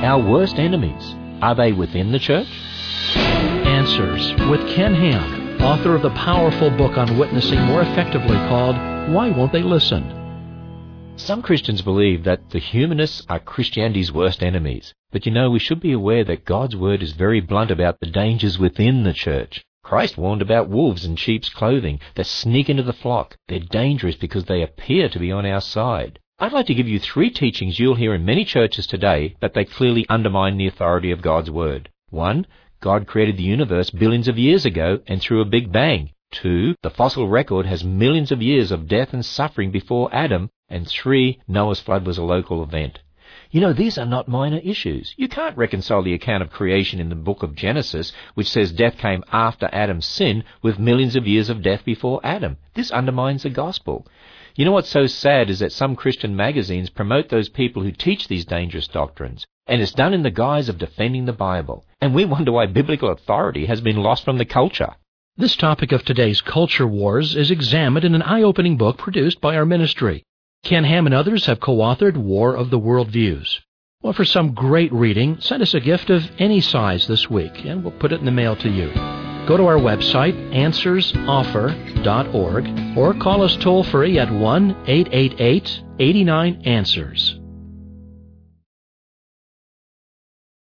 our worst enemies? Are they within the church? Answers with Ken Ham, author of the powerful book on witnessing more effectively called Why Won't They Listen? Some Christians believe that the humanists are Christianity's worst enemies. But we should be aware that God's Word is very blunt about the dangers within the church. Christ warned about wolves in sheep's clothing that sneak into the flock. They're dangerous because they appear to be on our side. I'd like to give you 3 teachings you'll hear in many churches today, but they clearly undermine the authority of God's Word. 1. God created the universe billions of years ago and through a big bang. 2. The fossil record has millions of years of death and suffering before Adam. And 3. Noah's flood was a local event. These are not minor issues. You can't reconcile the account of creation in the book of Genesis, which says death came after Adam's sin, with millions of years of death before Adam. This undermines the gospel. What's so sad is that some Christian magazines promote those people who teach these dangerous doctrines, and it's done in the guise of defending the Bible. And we wonder why biblical authority has been lost from the culture. This topic of today's culture wars is examined in an eye-opening book produced by our ministry. Ken Ham and others have co-authored War of the Worldviews. Well, for some great reading, send us a gift of any size this week, and we'll put it in the mail to you. Go to our website, answersoffer.org, or call us toll-free at 1-888-89-ANSWERS.